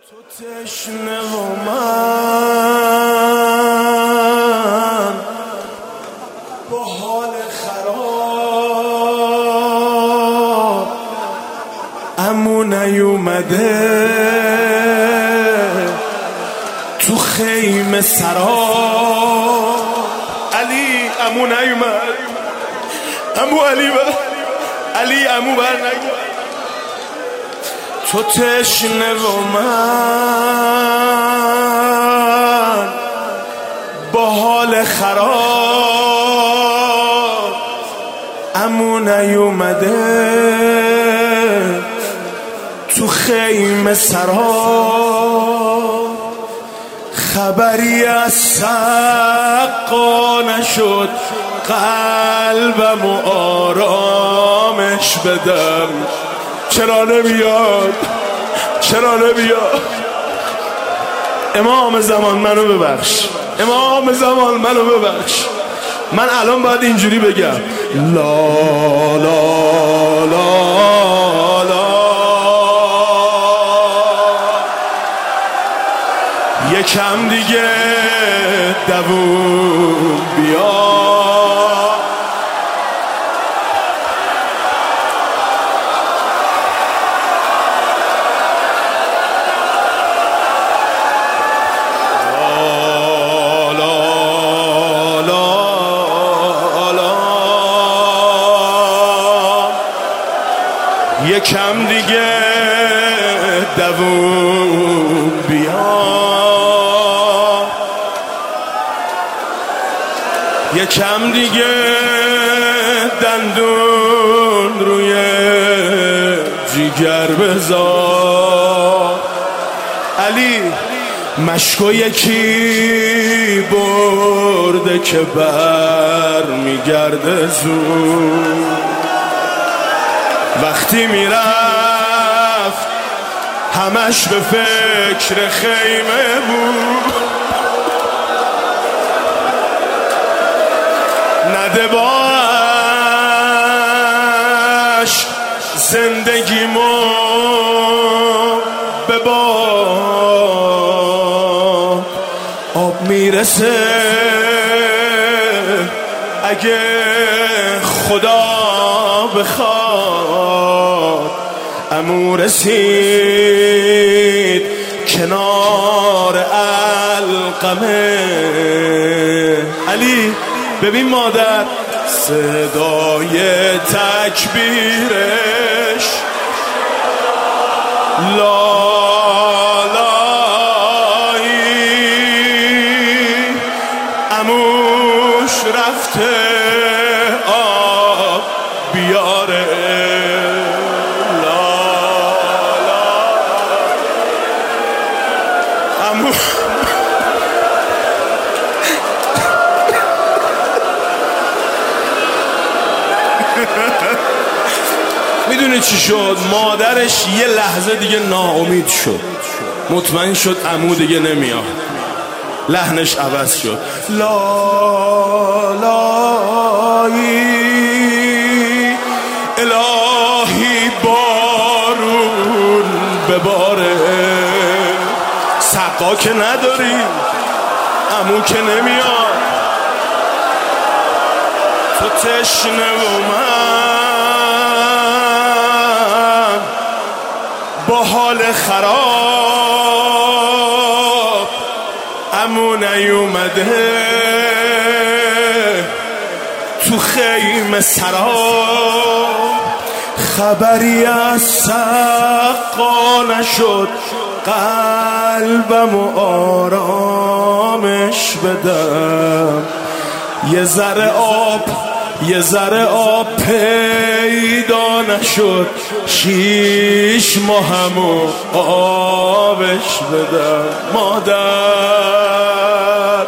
تو تشنه و من با حال خراب عمو نیومده تو خیمه سراب. علی عمو نیومد، عمو علی عمو بر نگو. تو تشنه و من با حال خراب عمو نیومده تو خیمه سراب. خبری از سقا نشد قلبم و آرامش بدم. چرا نمیاد؟ چرا نمیاد؟ امام زمان منو ببخش، امام زمان منو ببخش. من الان باید اینجوری بگم لا لا لا لا. یکم دیگه دووم بیا. یکم دیگه دووم بیا. یکم دیگه دندون روی جیگر بذار. علی مشکو یکی برده که بر میگرده زود. وقتی میرفت همش به فکر خیمه بود. نده باش زندگیمو به باد آب میرسه اگه خدا بخواد. عمو رسید کنار علقمه. علی ببین مادر صدای تکبیرش لالایی. عموش رفته آب بیاره. عمو میدونی چی شد؟ مادرش یه لحظه دیگه ناامید شد، مطمئن شد عمو دیگه نمیاد. لحنش عوض شد لالایی. الهی بارون بباره. سقا که نداری، عمو که نمیاد. تو تشنه و من با حال خراب عمو نیومده تو خیمه سراب. خبری از سقا نشد قلبم و آرامش بدم. یه ذره آب پیدا نشد 6 ماهمو آبش بدم. مادر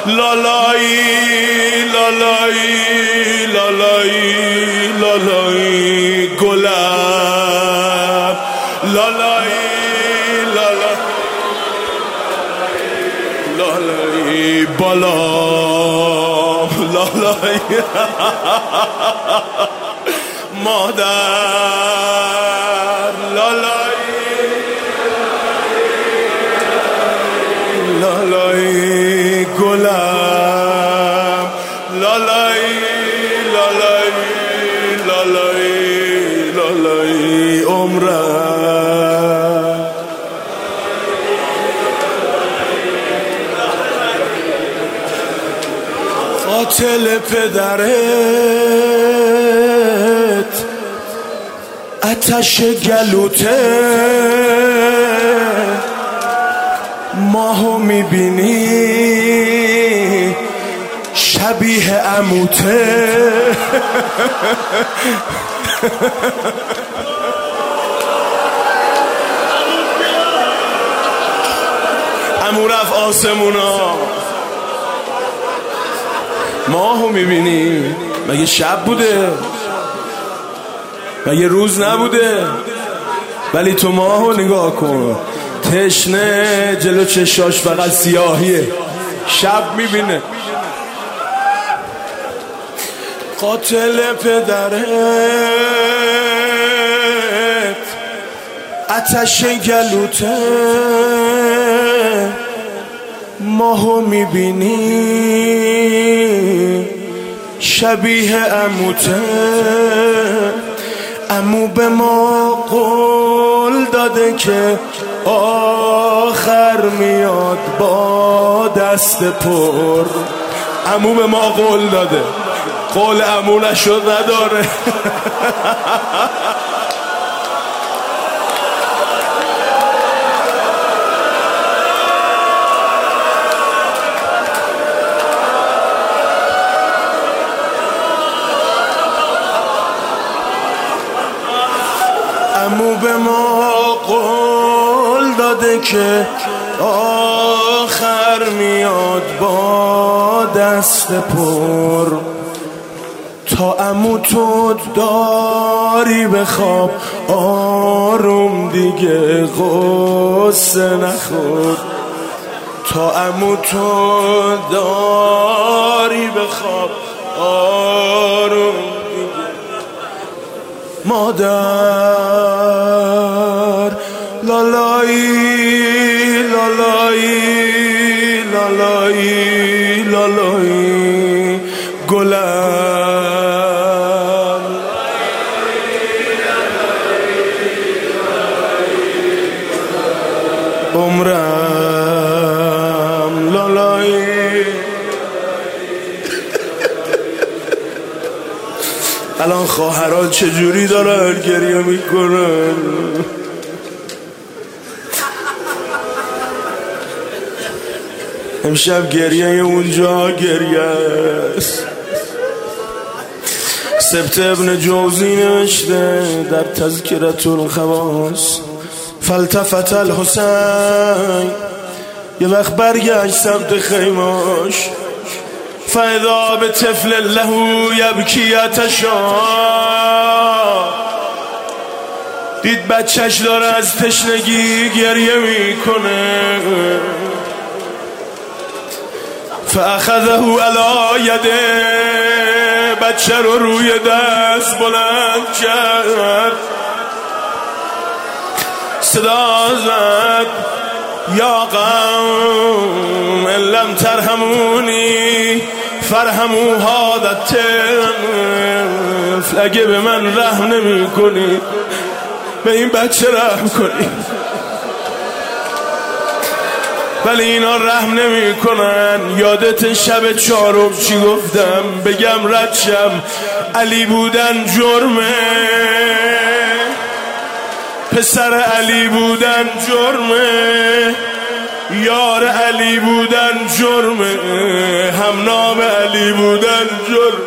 لالایی لالایی لالایی لالایی گلم لالایی لالایی بالا لالایی. مادر لالایی لالای گلم، لالای لالای لالای لالای عمرم. قاتل پدرت آتش گلوته، ماهو میبینی شبیه عموته. عمو رفت آسمونا، ماهو میبینی. مگه شب بوده؟ مگه روز نبوده؟ ولی تو ماهو نگاه کن، تشنه جلو چشاش فقط سیاهیه، شب میبینه. قاتل پدرت آتش گلوته، ماهو میبینی شبیه عموته. عمو به ما قول داده که آخر میاد با دست پر. عمو به ما قول داده، قول عمو نشد نداره. عمو به ما قول داده که آخر میاد با دست پر. تا عمو تو داری بخواب آروم دیگه غصه نخور. تا عمو تو داری بخواب آروم دیگه. مادر لالایی لالایی لالایی لالایی گلم، عمرم لالایی. الان خواهران چجوری دارن گریه میکنن؟ امشب گریه اونجا گریه است. سبت ابن جوزی نوشته در تذکرة الخواص، فالتفت الحسین، یه وقت برگشت سمت خیماش، فاذا به طفل له یبکی یتشا، دید بچهش داره از تشنگی گریه میکنه. فاخذه علی یده، بچه رو روی دست بلند کرد، صدا زد یا قوم ان لم ترحمونی فرحموا هذا الطفل. اگه به من رحم نمی کنی به این بچه رحم کنی. ولی اینا رحم نمی کنن. یادت شب چهارم چی گفتم؟ بگم رد شم، علی بودن جرمه، پسر علی بودن جرمه، یار علی بودن جرمه، هم نام علی بودن جرمه.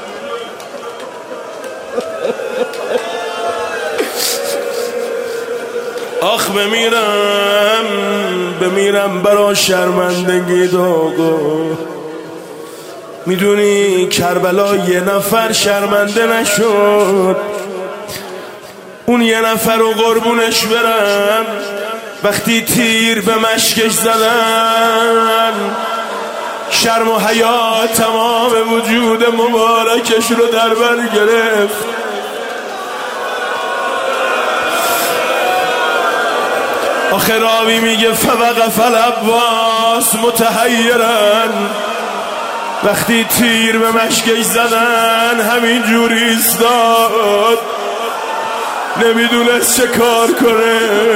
آخ بمیرم برا شرمندگی داغو. میدونی کربلا یه نفر شرمنده نشد، اون یه نفر رو قربونش برم وقتی تیر به مشکش زدن، شرم و حیا تمام وجود مبارکش رو در بر گرفت. آخر راوی میگه فوقف العباس متحیرن، وقتی تیر به مشکش زدن همین جوری ایستاد، نمیدونست چه کار کنه.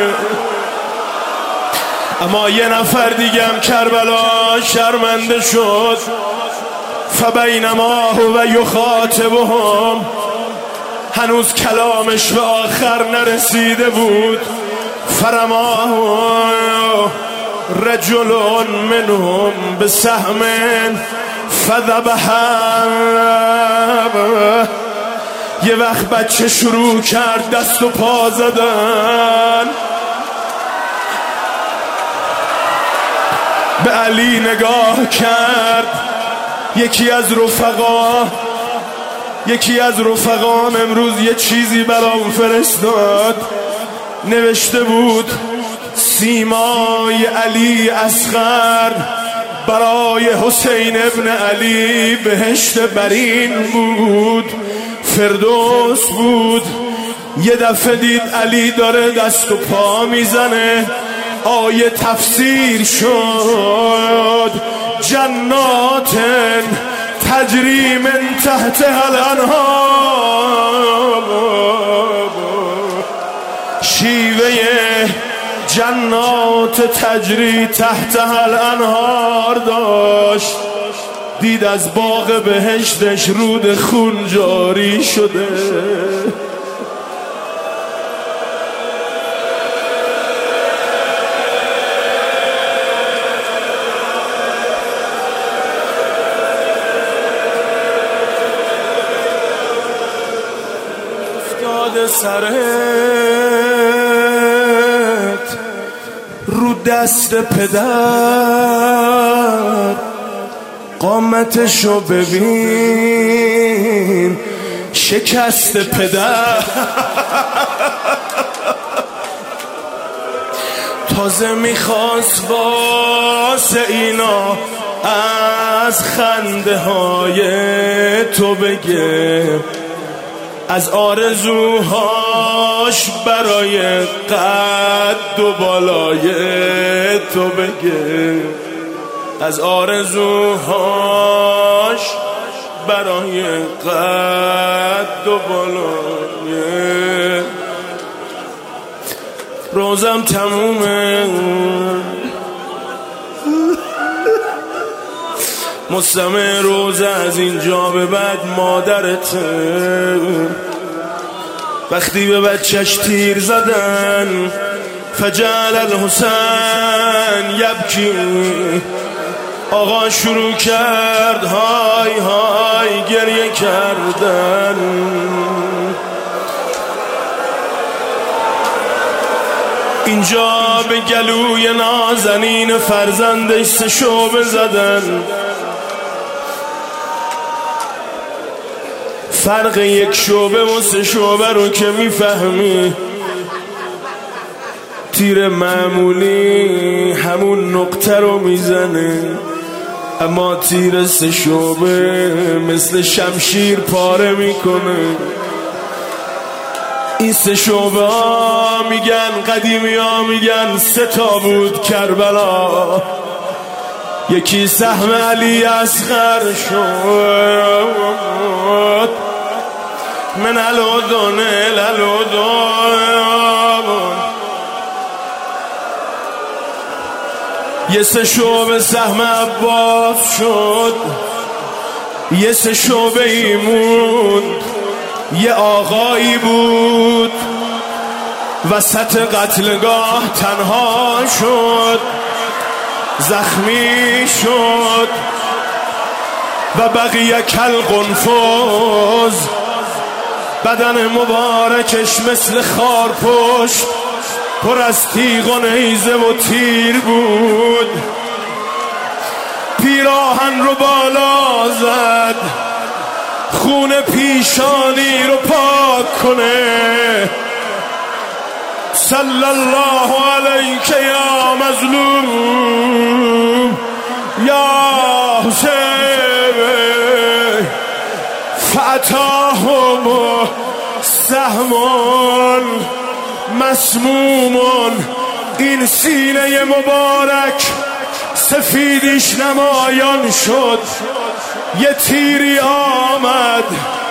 اما یه نفر دیگم کربلا شرمنده شد. فبینما هو یخاطبهم، هنوز کلامش به آخر نرسیده بود. فرماه رجل منهم بسهم فذبحه. یه وقت بچه شروع کرد دست و پا زدن، به علی نگاه کرد. یکی از رفقام امروز یه چیزی برام فرستاد، نوشته بود سیمای علی اصغر برای حسین ابن علی بهشت برین بود، فردوس بود. یه دفعه دید علی داره دست و پا میزنه، آیه تفسیر شد جنات تجری من تحتها الانهار. شیوه جنات تجری تحتها الانهار داشت. دید از باغ بهشتش رود خون جاری شده. افتاده سرت رو دست پدر، قامتشو ببین شکست پدر. تازه میخواست واسه اینا از خنده های تو بگه، از آرزوهاش برای قد و بالای تو بگه، از آرزوهاش برای قد و بالای. روزم تمومه، مستمع روزه از اینجا به بعد مادرته. وقتی به بچهش تیر زدن فجعل الحسین یبکی، آقا شروع کرد های های گریه کردن. اینجا به گلوی نازنین فرزندش 3 شعبه زدن. فرق 1 شعبه و 3 شعبه رو که میفهمی، تیر معمولی همون نقطه رو میزنه، اما تیر 3 شعبه مثل شمشیر پاره میکنه. این 3 شعبه ها میگن، قدیمی ها میگن 3 تا بود کربلا. یکی سهم علی اصغر شد من الودن الالودن. یه 3 شعبه سهم عباس شد، یه 3 شعبه ایمون. یه آقایی بود وسط قتلگاه تنها شد، زخمی شد. و بقیه کالقنفذ، بدن مبارکش مثل خارپشت پر از تیغ و نیزه و تیر بود. پیراهن رو بالا زد خون پیشانی رو پاک کنه. صلی الله علیک یا مظلوم یا حسین. فاتاهم سهم مسموم. این سینه مبارک سفیدیش نمایان شد. یه تیری آمد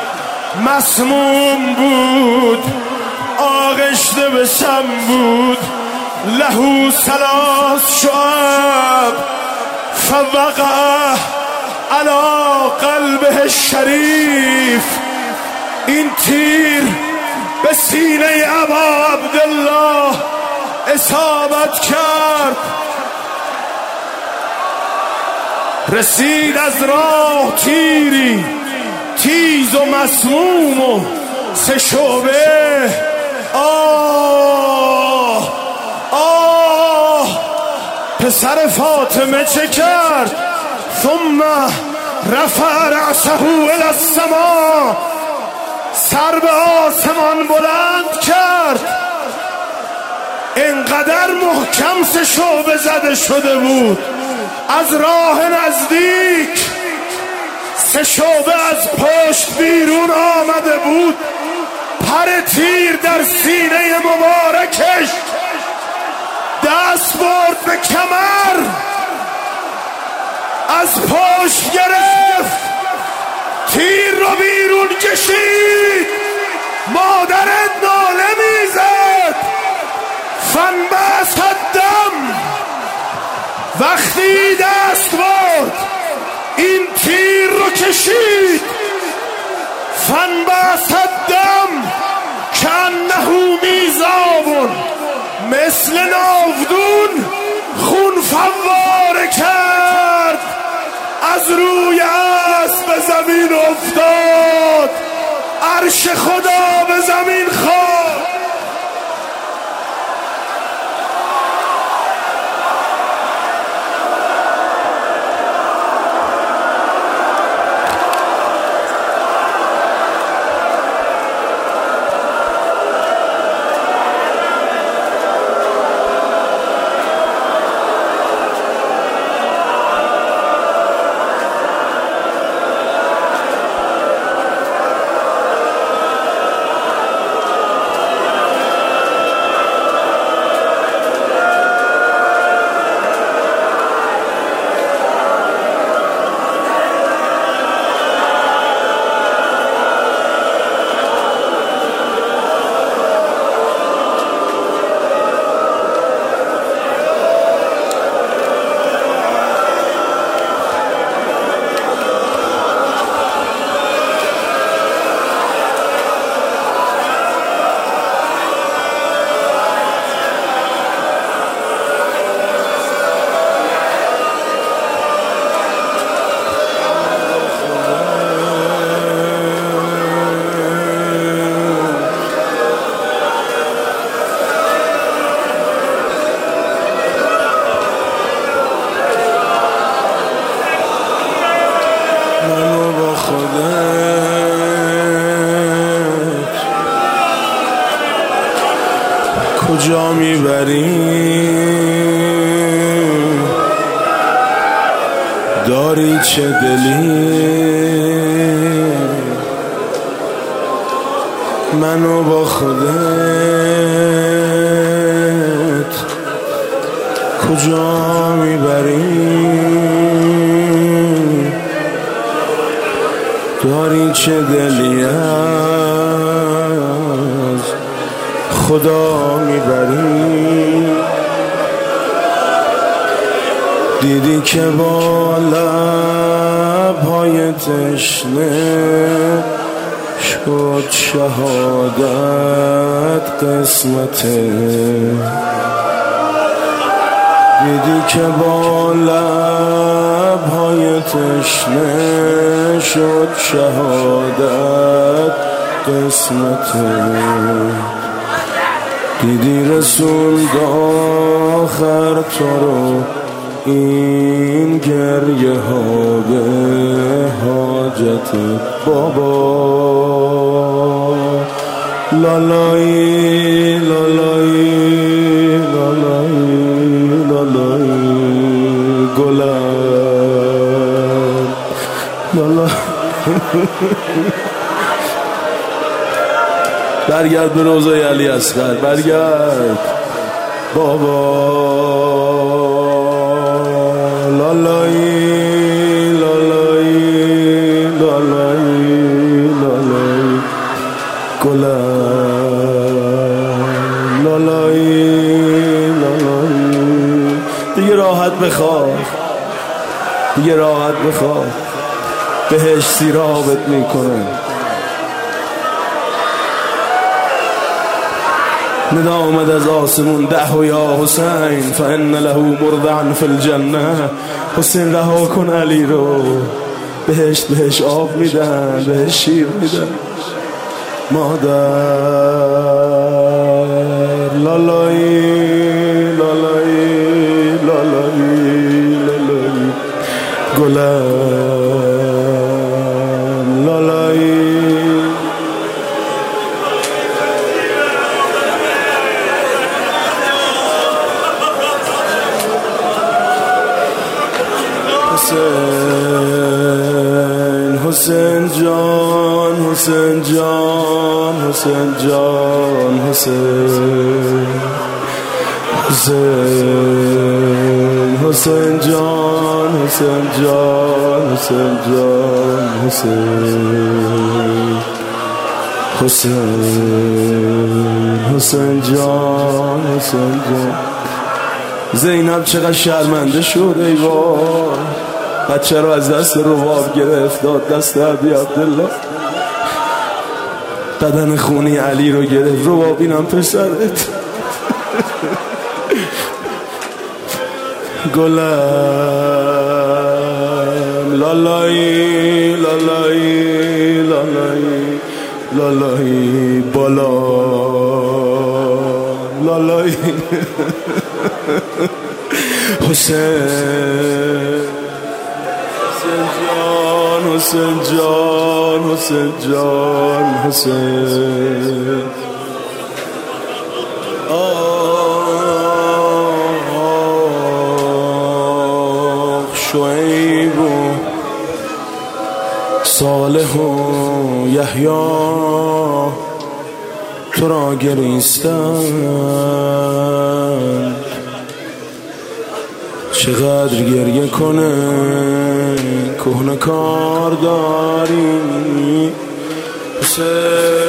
مسموم بود، آغشته به سم بود. لهو 3 شعب فوقع علی قلبه الشریف. این تیر به سینه ابا عبدالله اصابت کرد، رسید از راه تیری تیز و مسموم و 3 شعبه. آه آه پسر فاطمه چه کرد؟ ثم رفع رأسه الی السما، سر به آسمان بلند کرد. انقدر محکم 3 شعبه زده شده بود، از راه نزدیک 3 شعبه از پشت بیرون آمده بود. پر تیر در سینه مبارکش، دست برد به کمر، از پشت گرفت، تیر رو بیرون کشید. مادرت ناله میزد. فانبعث الدم، وقتی دست برد این تیر رو کشید. فانبعث الدم کأنه میزاب، مثل ناودون خون فواره کرد. از روی اسب به زمین افتاد، عرش خدا به زمین خواست. کجا میبری؟ داری چه دلی؟ منو با خودت کجا میبری؟ داری چه دلی از خدا میبری؟ دیدی که با لبهای تشنه شد شهادت قسمته. دیدی که با لبهای تشنه شد شهادت قسمته. دیدی رسول آخر تو رو این گریه ها به حاجت بابا. لالایی لالایی لالایی لالایی گلم لالایی. برگرد به روضه علی اصغر، برگرد. بابا لالایی لالایی لالایی لالایی گلم لالایی لالایی. دیگه راحت بخواب، دیگه راحت بخواب، بهش سیرابت میکنه. ندا آمد از آسمون دهو یا حسین فان له مرضعا فی الجنه. حسین رها کن علی رو، بهش آب میدن، بهش شیر میدن. مادر لالایی لالایی لالایی لالایی گلم لالایی. حسین جان حسین جان حسین جان حسین حسین حسین جان حسین جان حسین جان حسین حسین حسین جان حسین جان. زینب چقدر شرمنده شد ای وای، بچه رو از دست رباب گرفت داد دست ابی عبدالله، بدن خونی علی رو گرفت. رباب اینم پسرت. گلم لالایی لالایی لالایی لالایی بالا لالایی. حسین حسین جان حسین جان حسین. شعیب و صالح و یحیی تو را گریستند، چقدر گریه کنه کهنه کار داری. حسین